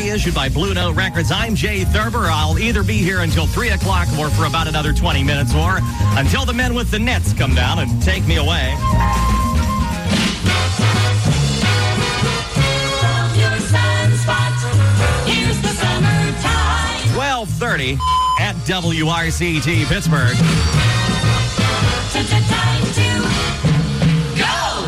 issued by Blue Note Records. I'm Jay Thurber. I'll either be here until 3 o'clock or for about another 20 minutes or until the men with the nets come down and take me away. 12:30 at WRCT Pittsburgh. Time to go!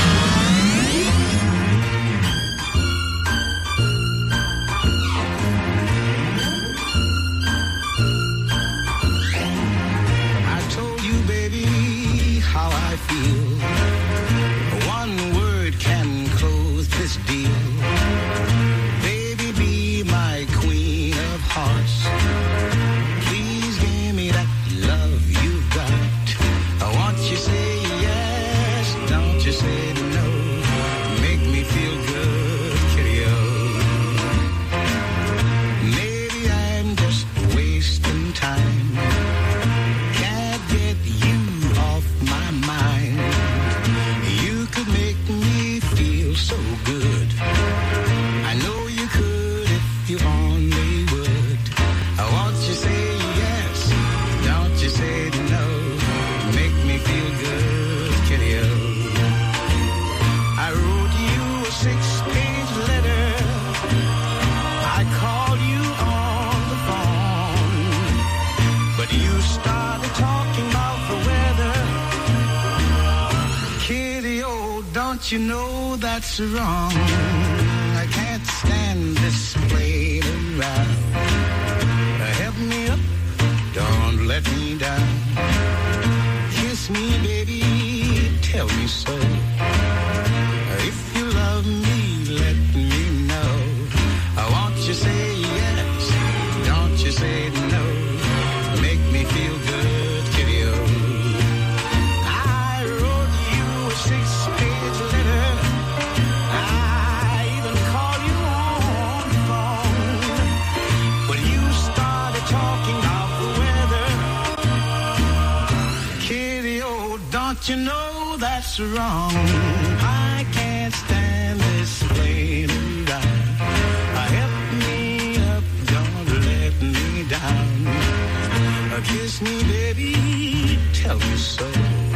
I told you, baby, how I feel. One word can close this deal. Baby, be my queen of hearts. Please give me that love you've got. I want you to say yes, don't you say no. Make me feel good, kitty-o. Maybe I'm just wasting time. Can't get you off my mind. You could make me feel so good. I know you could if you only would. I want you to say yes, don't you say no. Make me feel good, kitty-o. I wrote you a 6-page letter. I called you on the phone, but you started talking about the weather. Kitty-o, don't you know that's wrong? I can't stand this playing around. Help me up, don't let me down. Kiss me, baby, tell me so. If you love me, let me know. I want you to say yes, don't you say no. Make me feel good, kitty-o. I wrote you a 6-page letter. I even called you on the phone, but you started talking about the weather. Kitty-o, don't you know that's wrong? I can't stand this playing around. Help me up, don't let me down. Kiss me, baby, tell me so.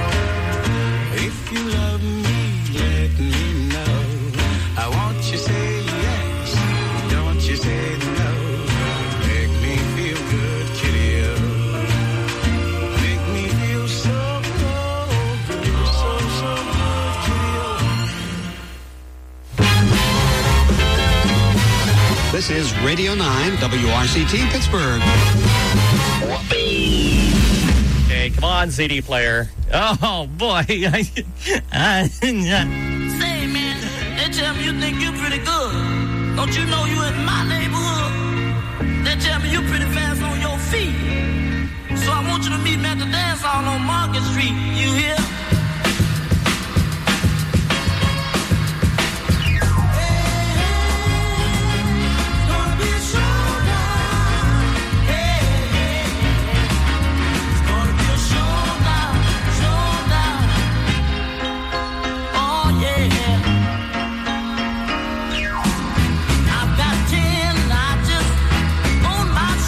If you love me, let me know. I want you to say yes, don't you say no. Make me feel good, kitty-o. Make me feel so good, so good, kitty-o. This is Radio 9, WRCT Pittsburgh. Hey, come on, CD player. Oh, boy. Say, man, they tell me you think you're pretty good. Don't you know you in my neighborhood? They tell me you're pretty fast on your feet. So I want you to meet me at the dance hall on Market Street. You hear?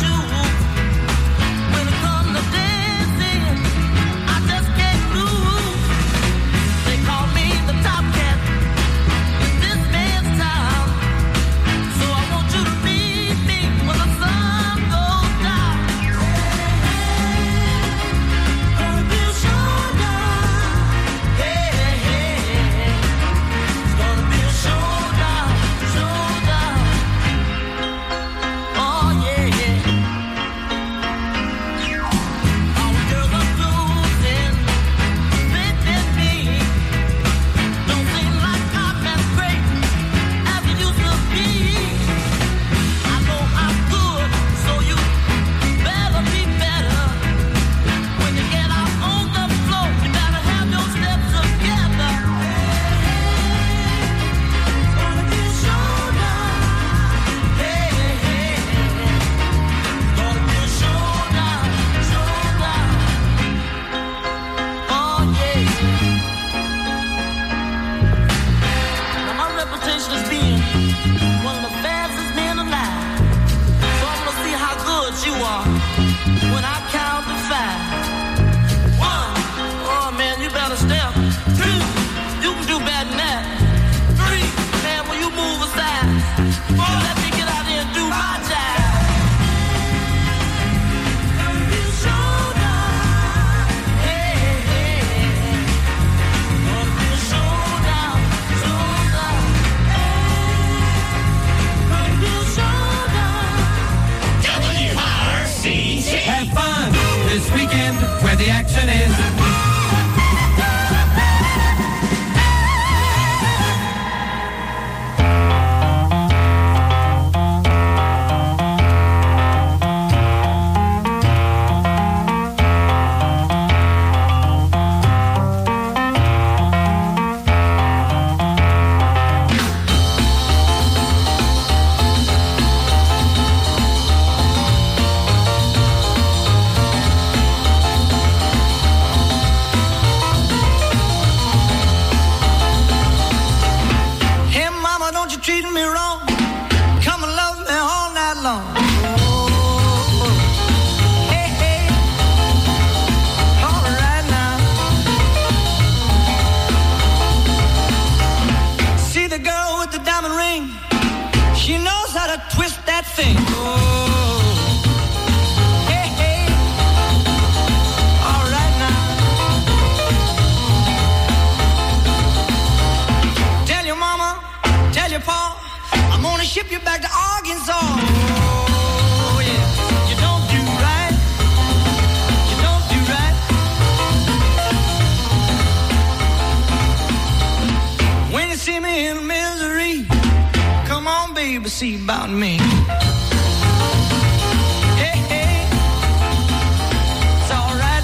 When it comes to dancing, I just can't lose. let me get out here and do my job. Have fun this weekend where the action is. Treating me wrong, come and love me all night long. Hey, hey, all right now. See the girl with the diamond ring, she knows how to twist that thing. Hey, hey, all right now. Tell your mama, tell your pa, I'm gonna ship you back to Arkansas. Oh, yeah. You don't do right. You don't do right. When you see me in misery, come on, baby, see about me. Hey, hey, it's all right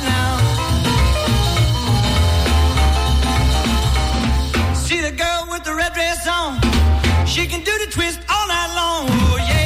now. See the girl with the red dress on, she can do the twist all night long, oh yeah.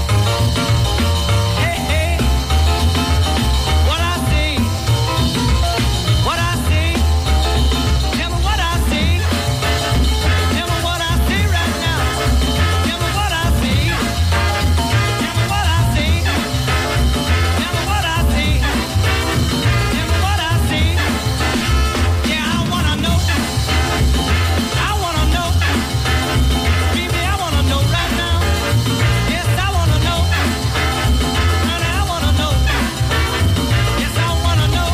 Hey, hey, what I see, what I see. Tell me what I see. Tell me what I see right now. Tell me what I see. Tell me what I see. Tell me what I see. Tell me what I see. Yeah, I wanna know. I wanna know. Baby, I wanna know right now. Yes, I wanna know. Honey, I wanna know. Yes, I wanna know.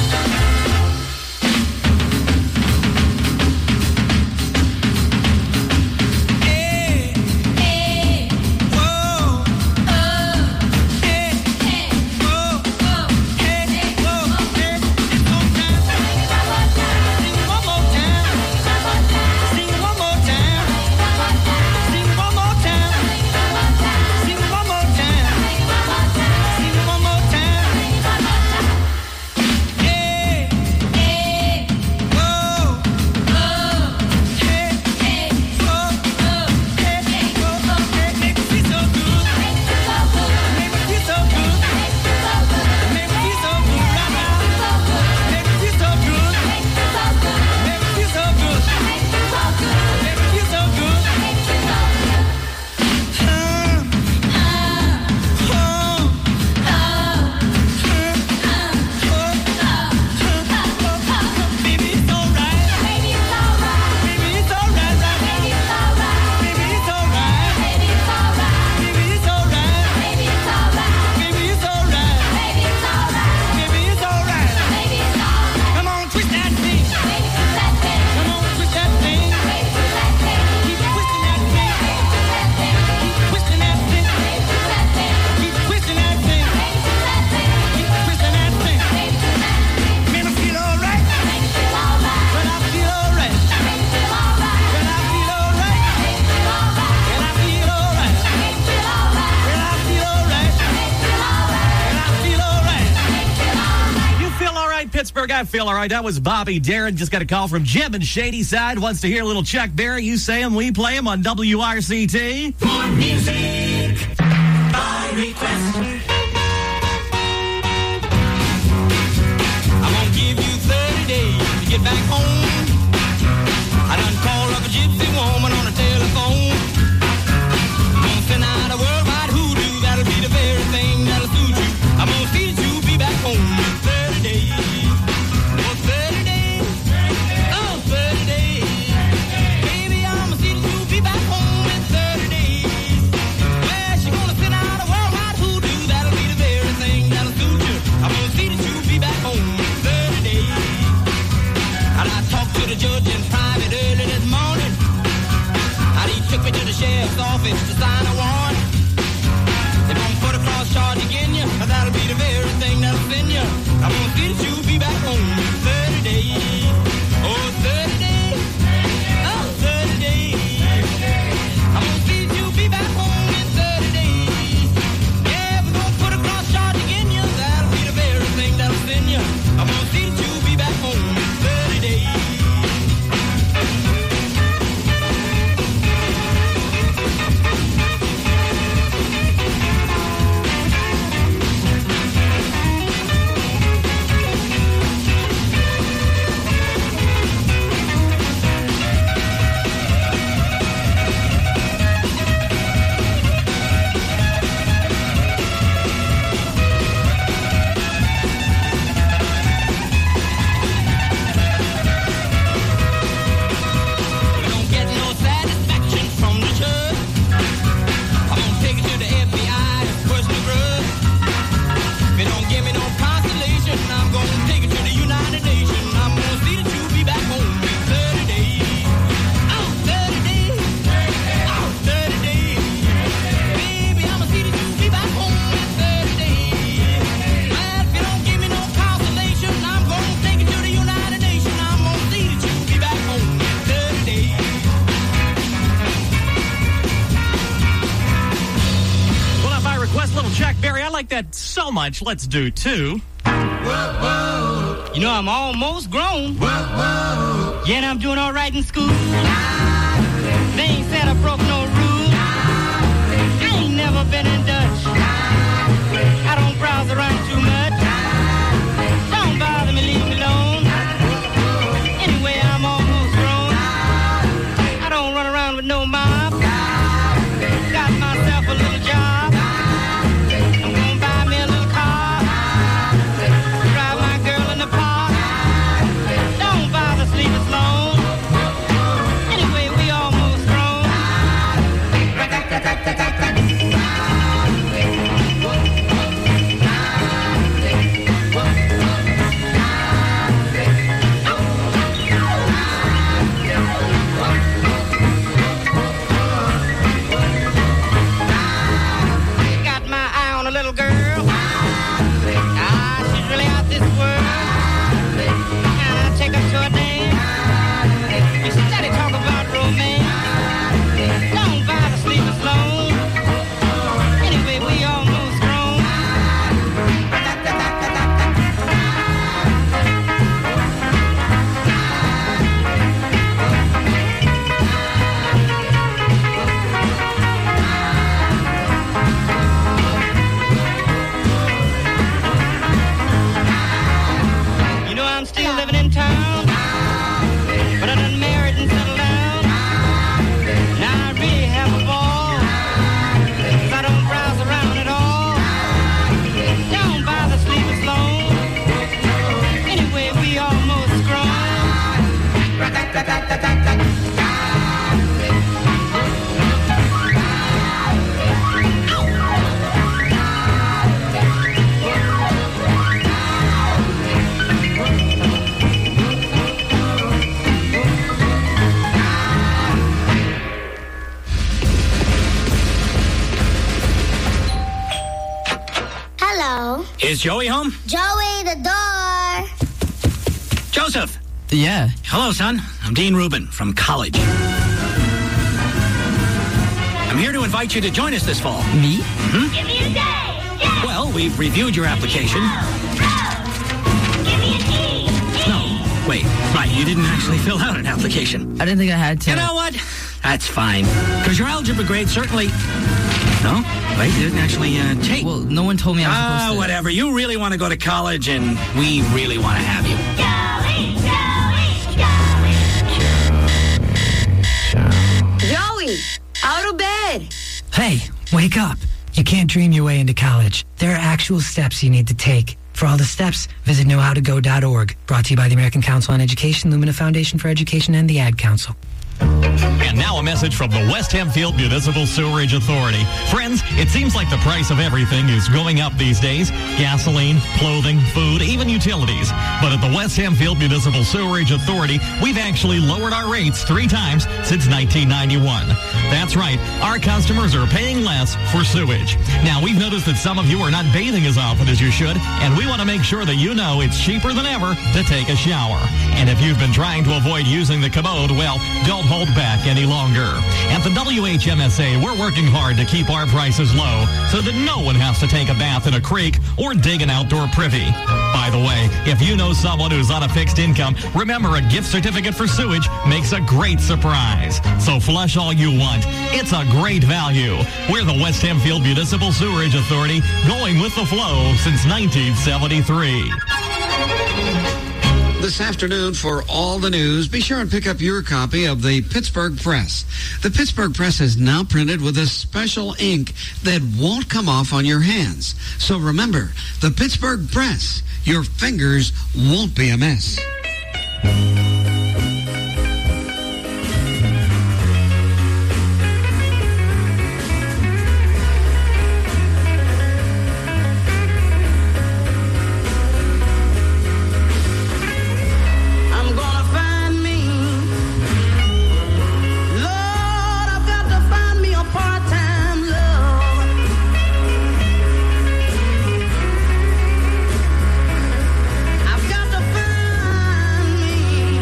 Hey, hey, whoa, hey, whoa, hey, whoa, hey. It's one more time. Sing one more time. Sing one more time. Sing one more time. Sing one more time. Hey, whoa, hey, whoa, hey, whoa, hey. Make me feel so good. Make me feel so good. Make me feel so good right now. Make me feel so good. Make me feel so good. Make me feel so good. Baby, it's alright. Baby, it's alright right now. Baby, it's alright. Baby, it's alright. Baby, it's alright. Baby, it's alright. Baby, it's alright. Come on, twist that thing. Come on, twist that thing. Keep twisting that thing. Keep twisting that thing. Keep twisting that thing. Keep twisting that thing. Man, I feel alright. When I feel alright. When I feel alright. When I feel alright. When I feel alright. When I feel alright. You feel all right, Pittsburgh? I feel all right. That was Bobby Darin. Just got a call from Jim in Shadyside. Wants to hear a little Chuck Berry. You say him, we play him on WRCT. More music by request. I'm gonna give you 30 days to get back home. I done called up a gypsy woman on the telephone. I'm gonna send out a worldwide hoodoo. That'll be the very thing that'll suit you. I'm gonna see that you be back home in 30 days. Oh, 30 days. Oh, 30 days. Baby, I'm gonna see that you be back home in 30 days. like that so much, let's do 2. You know, I'm almost grown. Yeah, and I'm doing all right in school. They ain't said I broke no rule. I ain't never been in Dutch. I don't browse around too much. Don't bother me, leave me alone. Anyway, I'm almost grown. I don't run around with no mob. Got myself a little job. I'm gonna buy me a little car. Drive my girl in the park. Don't bother sleeping alone. Anyway, we almost grown. Got my eye on a little girl. She's really out this world. Can I take her to a dance? You steady talk about romance. Don't bother sleeping alone. Anyway, we almost grown. You know I'm still living in town, but I done married and settled down. Now I really have a ball, 'cause I don't browse around at all. Don't bother sleeping alone. Anyway, we almost grown. Hello. Is Joey home? Joey, the door. Joseph. Yeah. Hello, son. I'm Dean Rubin from college. I'm here to invite you to join us this fall. Me? Give me a day. Yeah. Well, we've reviewed your application. Give me a key. No, wait. Right, you didn't actually fill out an application. I didn't think I had to. You know what? That's fine. Because your algebra grade certainly... No? Wait, you didn't actually take... Well, no one told me I was supposed to. Whatever. You really want to go to college, and we really want to have you. Joey, out of bed. Hey, wake up. You can't dream your way into college. There are actual steps you need to take. For all the steps, visit knowhowtogo.org. Brought to you by the American Council on Education, Lumina Foundation for Education, and the Ad Council. And now a message from the West Hempfield Municipal Sewerage Authority. Friends, it seems like the price of everything is going up these days. Gasoline, clothing, food, even utilities. But at the West Hempfield Municipal Sewerage Authority, we've actually lowered our rates 3 times since 1991. That's right, our customers are paying less for sewage. Now, we've noticed that some of you are not bathing as often as you should, and we want to make sure that you know it's cheaper than ever to take a shower. And if you've been trying to avoid using the commode, well, don't hold back any longer. At the WHMSA, we're working hard to keep our prices low so that no one has to take a bath in a creek or dig an outdoor privy. By the way, if you know someone who's on a fixed income, remember a gift certificate for sewage makes a great surprise. So flush all you want. It's a great value. We're the West Hempfield Municipal Sewerage Authority, going with the flow since 1973. This afternoon, for all the news, be sure and pick up your copy of the Pittsburgh Press. The Pittsburgh Press is now printed with a special ink that won't come off on your hands. So remember, the Pittsburgh Press, your fingers won't be a mess. I've got to find me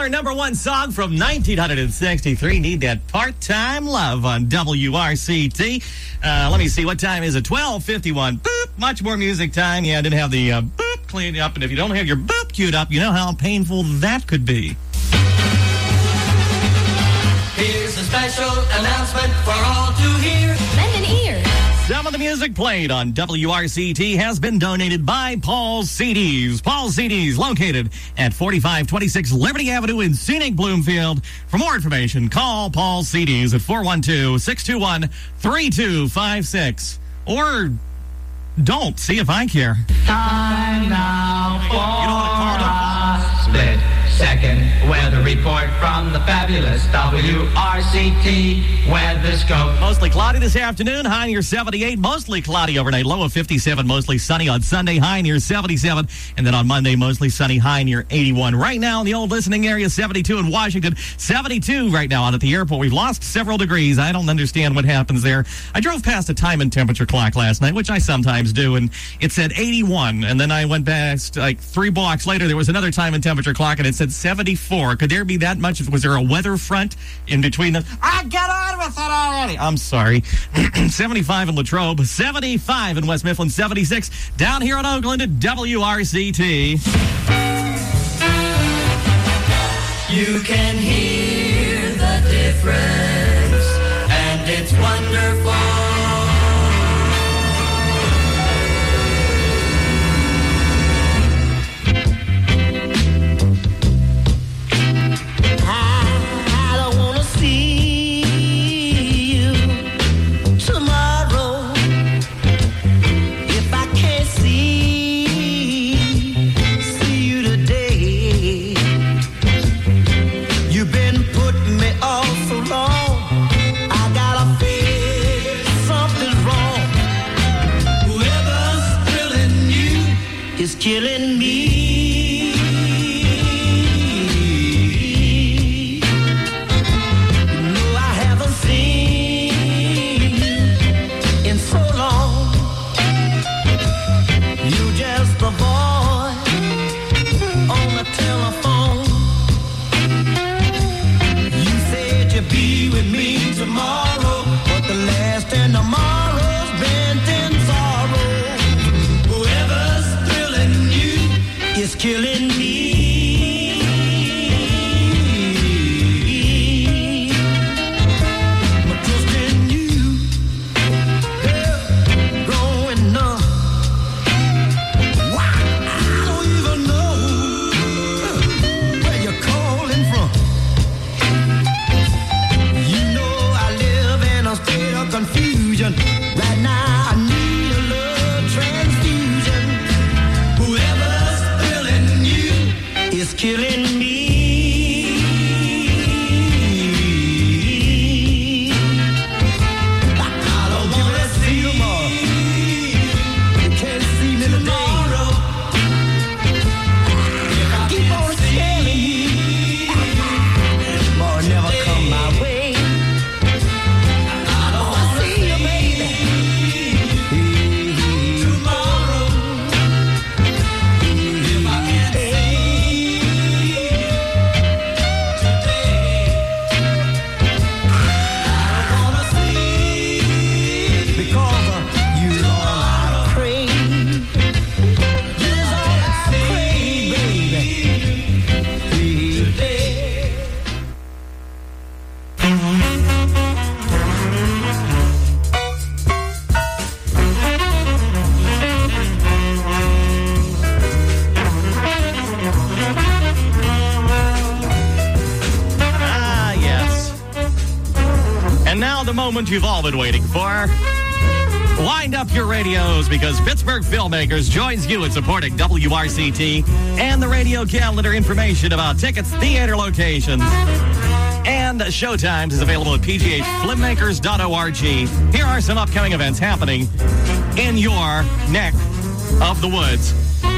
Your number one song from 1963, Need That Part-Time Love on WRCT. Let me see, what time is it? 12:51. Boop, much more music time. Yeah, I didn't have the boop cleaned up, and if you don't have your boop queued up, you know how painful that could be. Here's a special announcement for all to hear. Lend an ear. Some of the music played on WRCT has been donated by Paul's CDs. Paul's CDs, located at 4526 Liberty Avenue in scenic Bloomfield. For more information, call Paul's CDs at 412-621-3256. Or don't. See if I care. Time now for You don't want to call them. split second weather report from the fabulous WRCT Weatherscope. Mostly cloudy this afternoon, high near 78. Mostly cloudy overnight, low of 57. Mostly sunny on Sunday, high near 77. And then on Monday, mostly sunny, high near 81. Right now in the old listening area, 72 in Washington, 72 right now out at the airport. We've lost several degrees. I don't understand what happens there. I drove past a time and temperature clock last night, which I sometimes do, and it said 81. And then I went past, like 3 blocks later, there was another time and temperature clock, and it said 74. Could there be that much? Was there a weather front in between them? I got on with it already. I'm sorry. 75 in Latrobe, 75 in West Mifflin, 76 down here in Oakland at WRCT. You can hear the difference, and it's wonderful. Killing me. No, I haven't seen you in so long. You're just a voice on the telephone. You said you'd be with me tomorrow, but the last and tomorrow's been in sorrow. It's killing me. But trust in you, girl, growing up. Why? I don't even know where you're calling from. You know I live in a state of confusion. Right now I need a love transfusion. Whoever's is killing me. I don't wanna see tomorrow. You can't see me tomorrow. If I keep on telling you, tomorrow never come my way. I don't wanna see you, baby. Tomorrow, if I can't see. The moment you've all been waiting for. Wind up your radios because Pittsburgh Filmmakers joins you in supporting WRCT and the radio calendar. Information about tickets, theater locations, and showtimes is available at pghfilmmakers.org. Here are some upcoming events happening in your neck of the woods.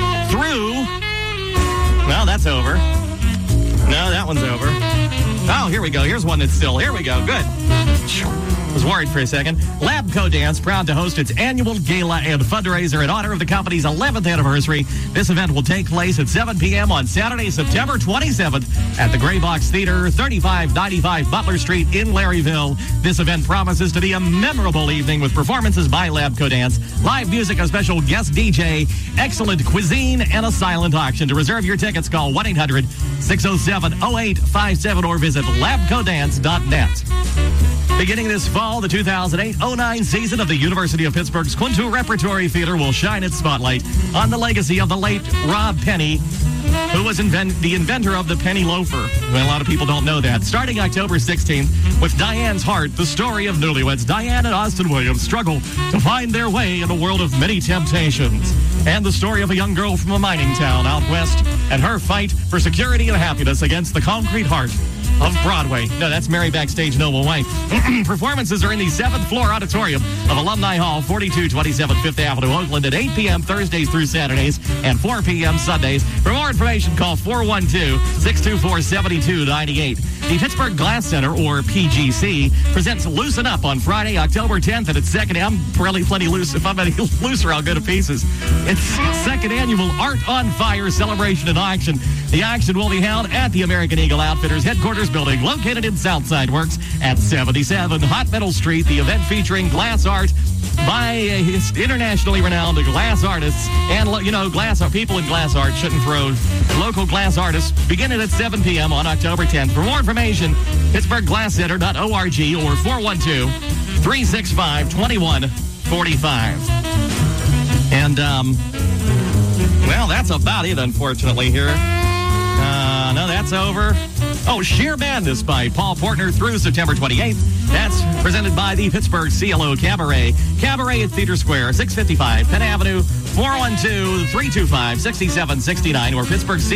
Well, that's over. No, that one's over. Oh, here we go. Here's one that's still. Here we go. Good. I was worried for a second. Labco Dance, proud to host its annual gala and fundraiser in honor of the company's 11th anniversary. This event will take place at 7 p.m. on Saturday, September 27th at the Gray Box Theater, 3595 Butler Street in Larryville. This event promises to be a memorable evening with performances by Labco Dance, live music, a special guest DJ, excellent cuisine, and a silent auction. To reserve your tickets, call 1-800-607-0857 or visit labcodance.net. Beginning this fall, the 2008-09 season of the University of Pittsburgh's Quinto Repertory Theater will shine its spotlight on the legacy of the late Rob Penny, who was the inventor of the penny loafer. Well, a lot of people don't know that. Starting October 16th with Diane's Heart, the story of newlyweds Diane and Austin Williams struggle to find their way in a world of many temptations. And the story of a young girl from a mining town out west and her fight for security and happiness against the concrete heart of Broadway. No, that's Mary Backstage Noble Way. Performances are in the 7th floor auditorium of Alumni Hall, 4227 5th Avenue, Oakland, at 8 p.m. Thursdays through Saturdays and 4 p.m. Sundays. For more information, call 412-624-7298. The Pittsburgh Glass Center, or PGC, presents Loosen Up on Friday, October 10th at its second. I'm really plenty loose. If I'm any looser, I'll go to pieces. It's second annual Art on Fire celebration and auction. The auction will be held at the American Eagle Outfitters headquarters building located in Southside Works at 77 Hot Metal Street. The event featuring glass art by internationally renowned glass artists. And, people in glass art shouldn't throw local glass artists. Beginning at 7 p.m. on October 10th. For more information, PittsburghGlassCenter.org or 412-365-2145. And, that's about it, unfortunately, here. No, that's over. Oh, Sheer Madness by Paul Portner through September 28th. That's presented by the Pittsburgh CLO Cabaret. Cabaret at Theater Square, 655 Penn Avenue, 412-325-6769 or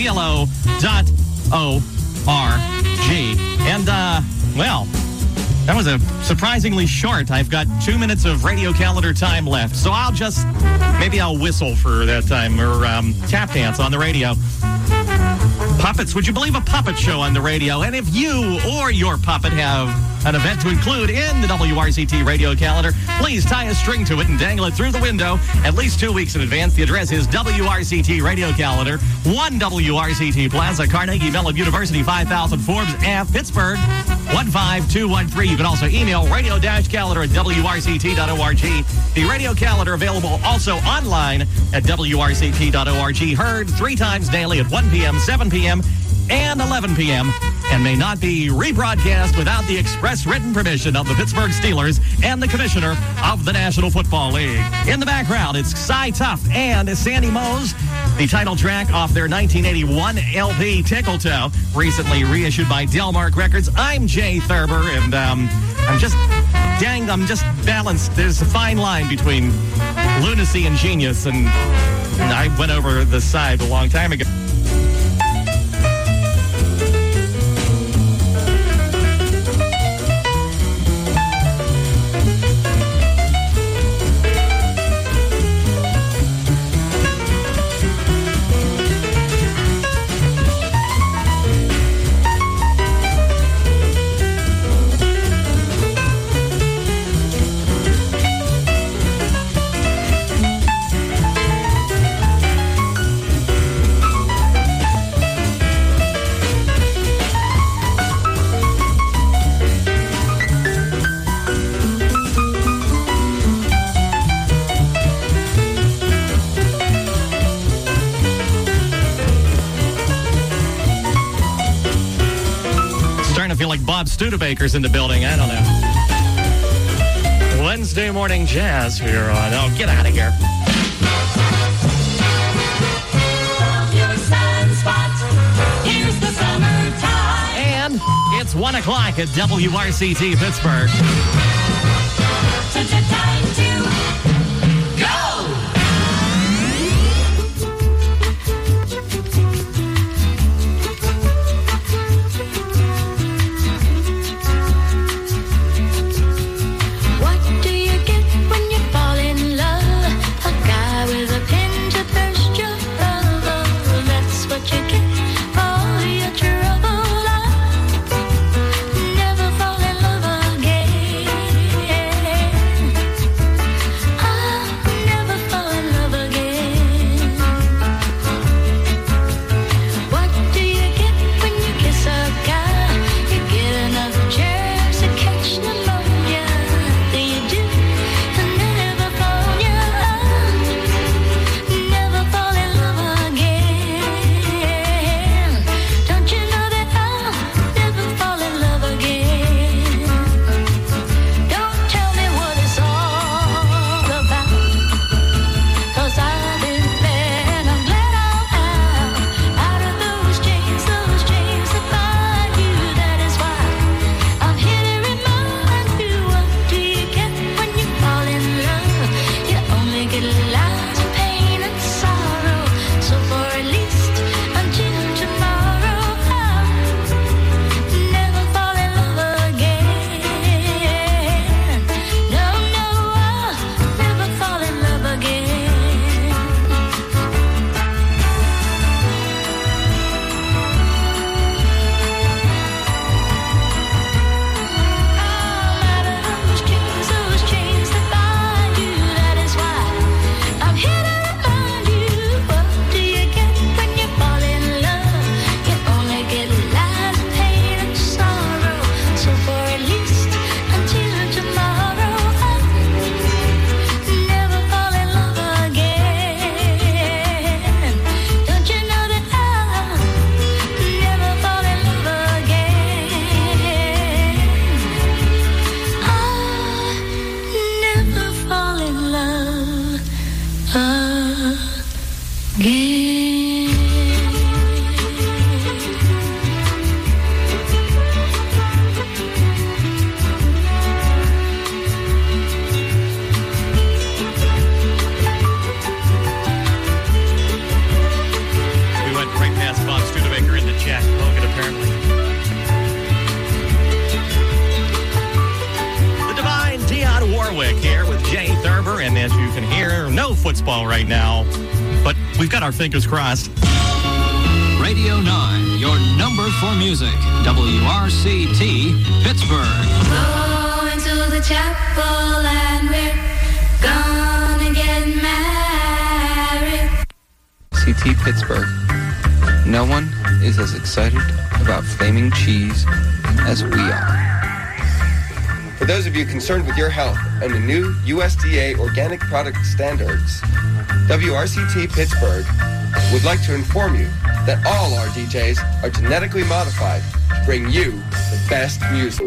PittsburghCLO.org. And, that was a surprisingly short. I've got 2 minutes of radio calendar time left, so I'll whistle for that time or tap dance on the radio. Puppets, would you believe a puppet show on the radio? And if you or your puppet have an event to include in the WRCT radio calendar, please tie a string to it and dangle it through the window at least 2 weeks in advance. The address is WRCT Radio Calendar, 1 WRCT Plaza, Carnegie Mellon University, 5000 Forbes Ave, Pittsburgh, 15213. You can also email radio-calendar at WRCT.org. The radio calendar available also online at WRCT.org. Heard 3 times daily at 1 p.m., 7 p.m., and 11 p.m., and may not be rebroadcast without the express written permission of the Pittsburgh Steelers and the Commissioner of the National Football League. In the background, it's Cy Tuff and Sandy Mose, the title track off their 1981 LP Tickle Toe, recently reissued by Delmark Records. I'm Jay Thurber, and I'm just balanced. There's a fine line between lunacy and genius, and I went over the side a long time ago. Studebaker's in the building. I don't know. Wednesday morning jazz here on. Oh, get out of here. From your sunspot, here's the summertime. And it's 1 o'clock at WRCT Pittsburgh. Such a time to go. football right now, but we've got our fingers crossed. Radio 9, your number for music. WRCT, Pittsburgh. Going to the chapel and we're gonna get married. CT Pittsburgh. No one is as excited about flaming cheese as we are. For those of you concerned with your health and the new USDA organic product standards, WRCT Pittsburgh would like to inform you that all our DJs are genetically modified to bring you the best music.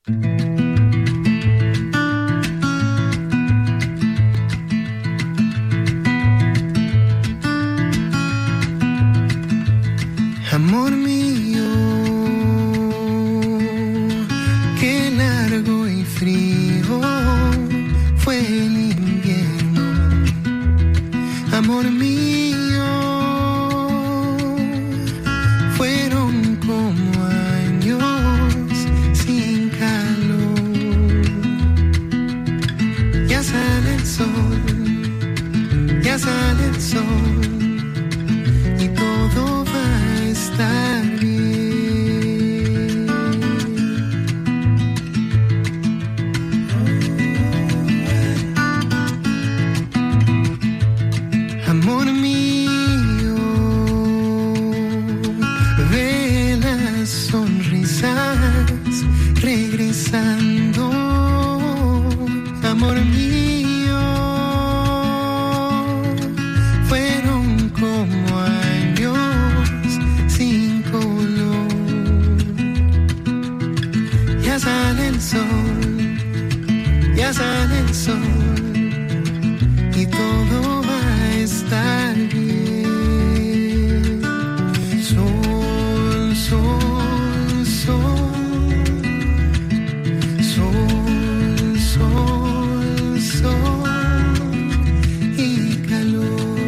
Amor mío, qué largo y frío fue el invierno. Amor mío, fueron como años sin calor. Ya sale el sol, ya sale el sol, y todo va a estar bien. Amor mío, ve las sonrisas regresando. Amor mío, fueron como años sin color. Ya sale el sol, ya sale el sol, y todo va a estar bien. Sol, sol, sol, sol, sol, sol y calor.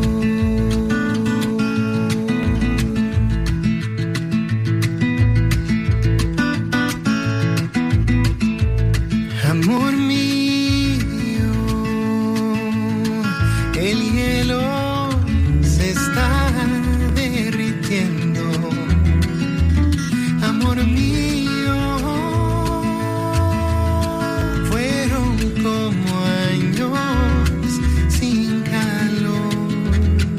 Amor mío, el hielo se está derritiendo. Amor mío, fueron como años sin calor.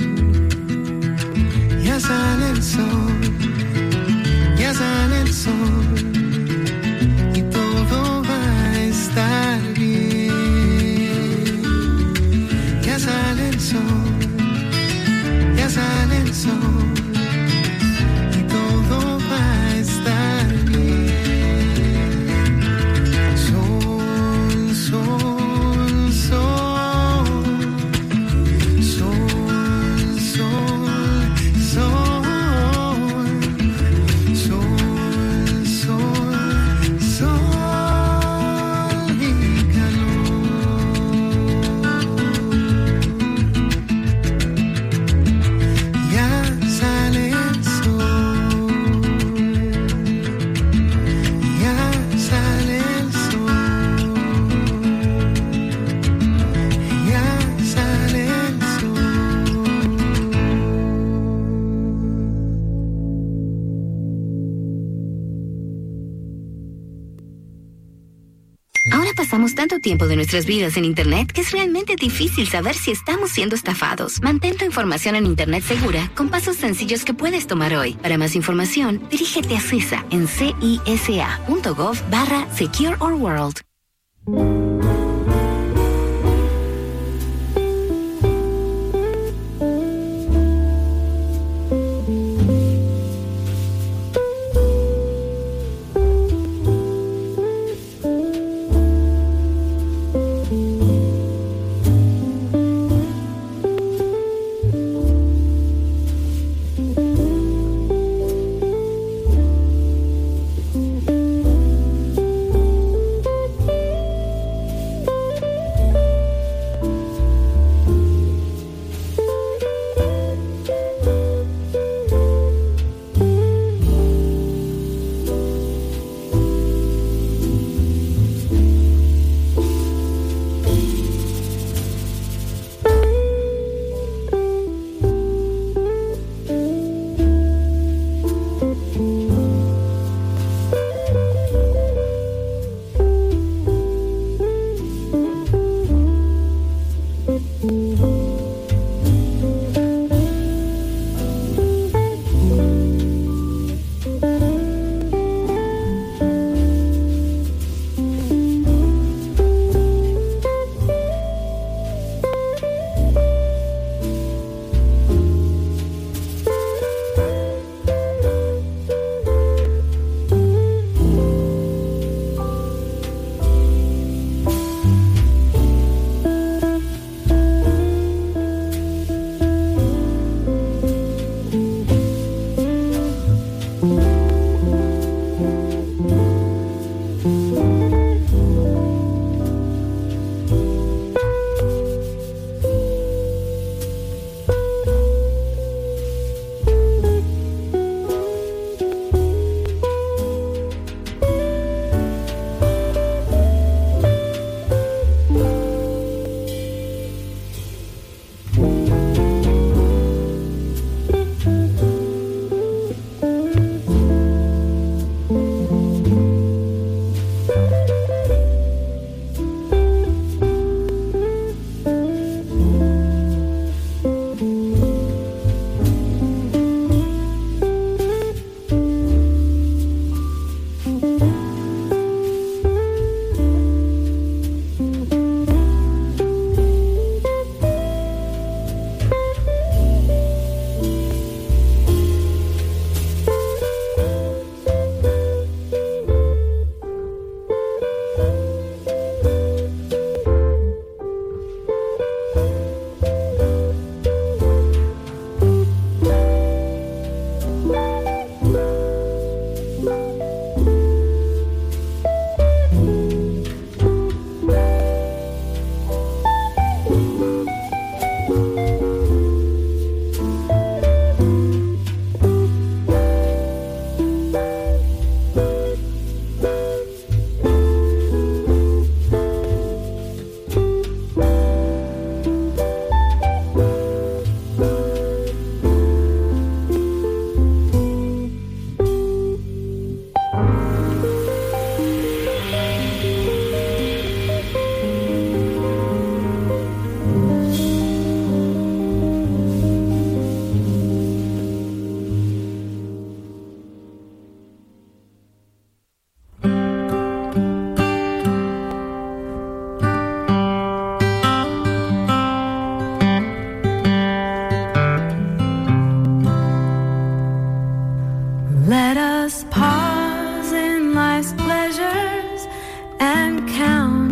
Ya sale el sol, ya sale el sol, y todo va a estar bien. Ya sale el sol, ya sale el sol, y todo va a estar bien. Sol, sol, sol, sol, sol, sol, sol, sol, sol y calor. Ya sale el sol, ya sale el sol, ya sale el sol. Ahora pasamos tanto tiempo de nuestras vidas en Internet que es realmente difícil saber si estamos siendo estafados. Mantén tu información en Internet segura con pasos sencillos que puedes tomar hoy. Para más información, dirígete a CISA en cisa.gov/Secure Our World.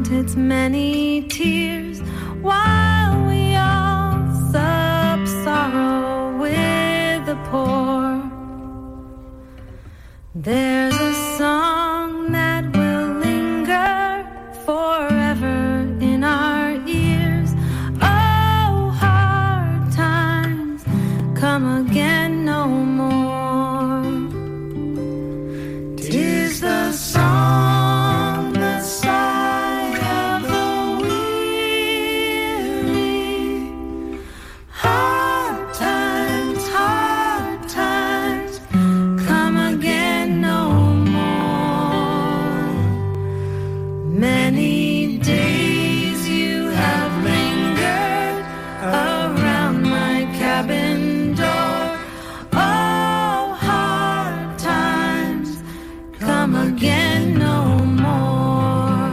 its many tears, while we all sup sorrow with the poor. There's a song that will linger forever in our ears. Oh, hard times come again no more. 'Tis the song, the sigh of the weary. Hard times come again no more. Many days you have lingered around my cabin door. Oh, hard times come again no more.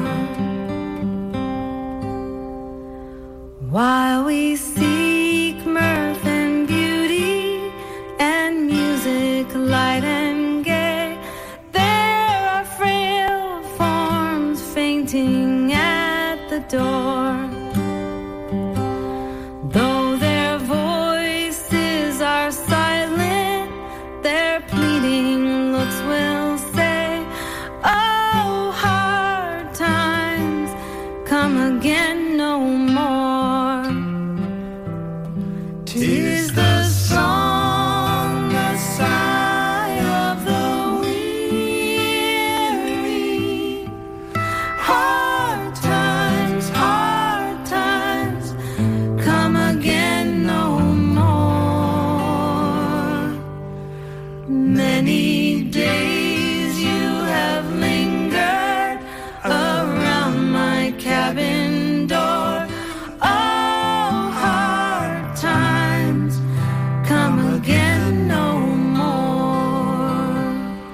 While we seek mirth and beauty and music light and gay, there are frail forms fainting at the door. Though their voices are silent, their pleading looks will say, oh, hard times come again no more. 'Tis the song, the sigh of the weary. Hard times come again no more. Many days you have lingered around my cabin door. Oh, hard times come again no more.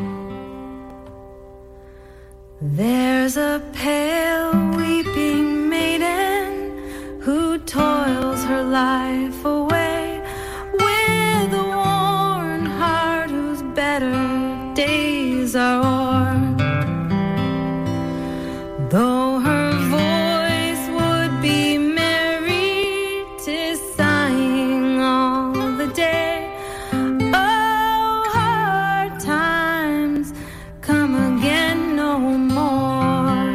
There's a pale weeping maiden who toils her life away with a worn heart whose better days are o'er. Though her voice would be merry, 'tis sighing all the day. Oh, hard times come again no more.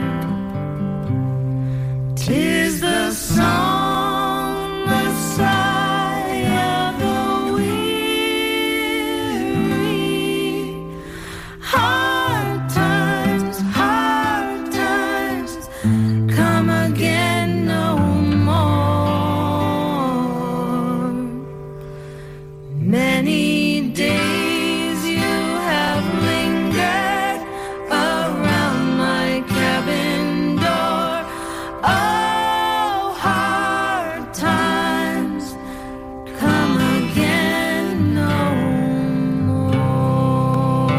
'Tis the song, the sigh of the weary. Hard times come again no more. Many days you have lingered around my cabin door. Oh, hard times come again no more.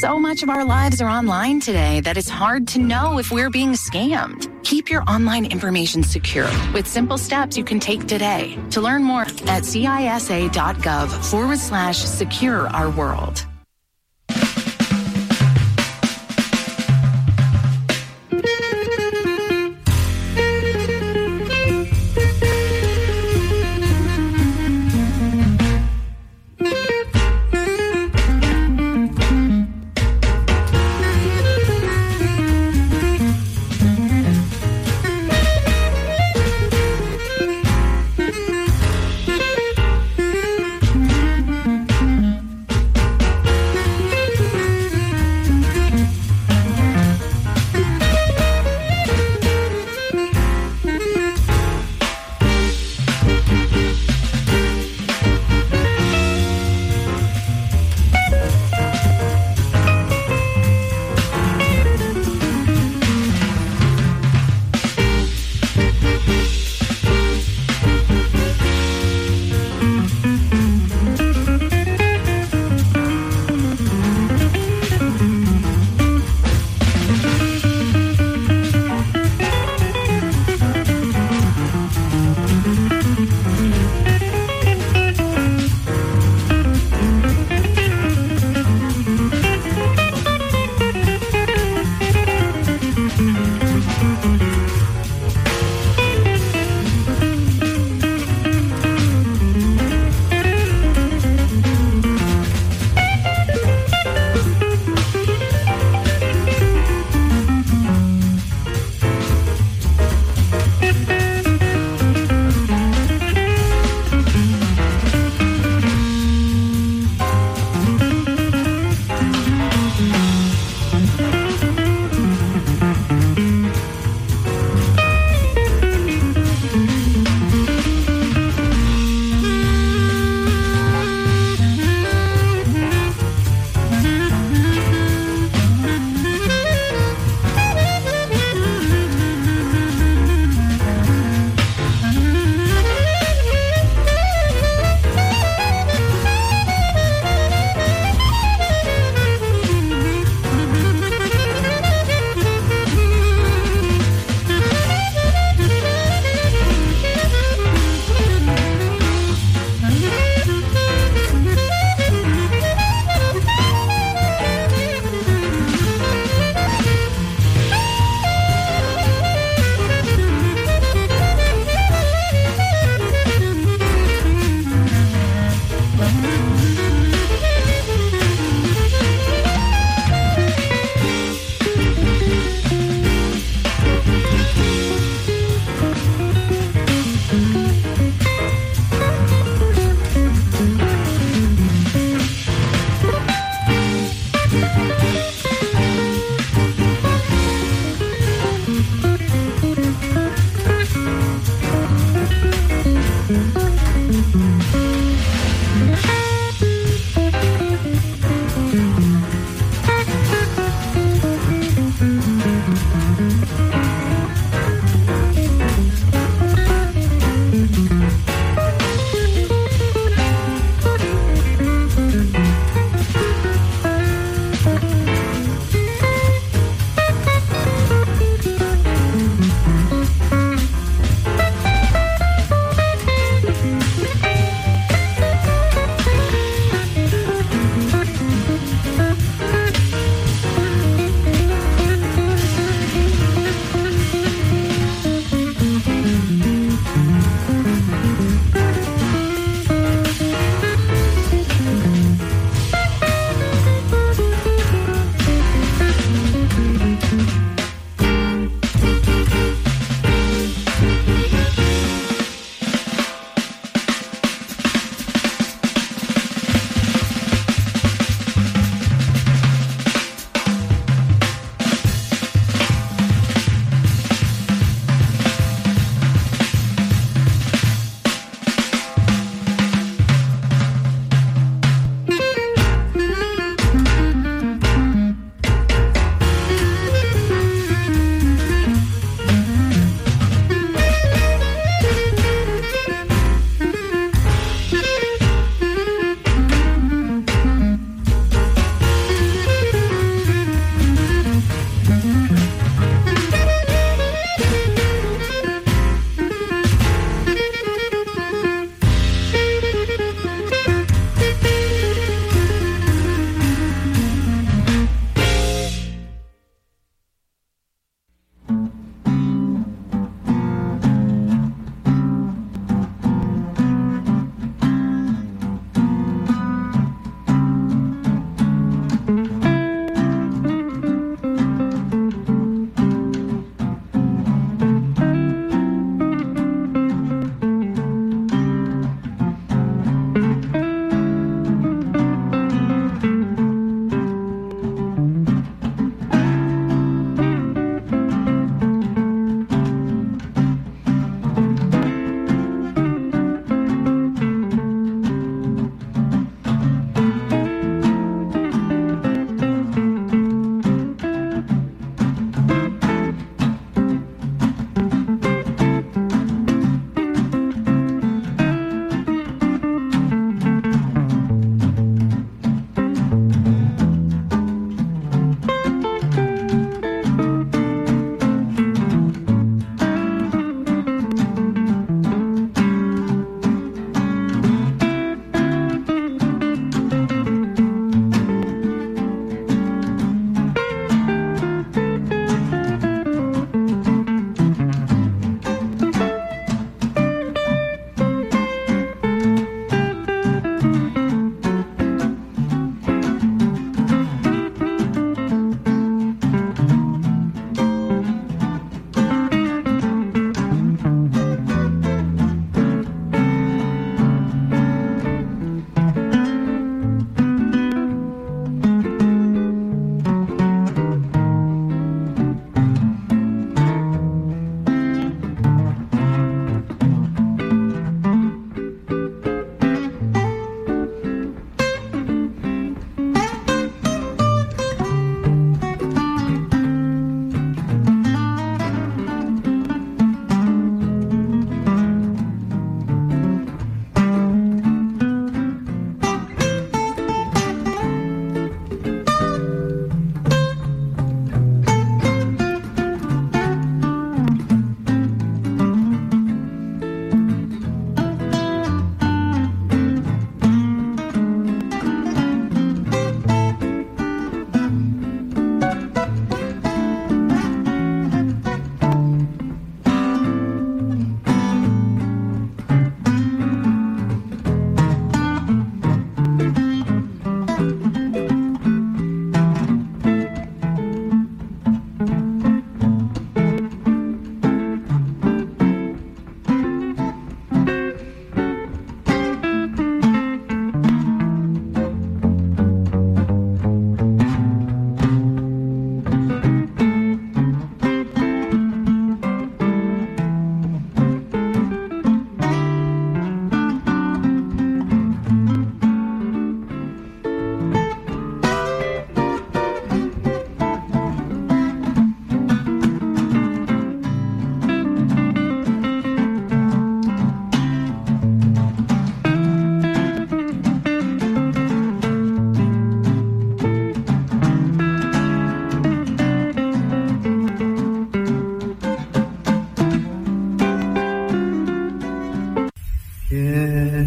So much of our lives are online today that it's hard to know if we're being scammed. Keep your online information secure with simple steps you can take today. To learn more at cisa.gov/secure our world.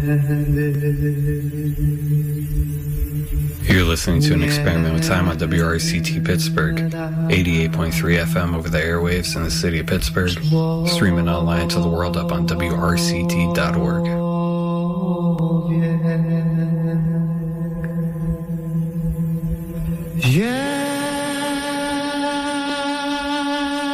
You're listening to an experiment with time on WRCT Pittsburgh, 88.3 FM over the airwaves in the city of Pittsburgh, streaming online to the world up on WRCT.org. Yeah.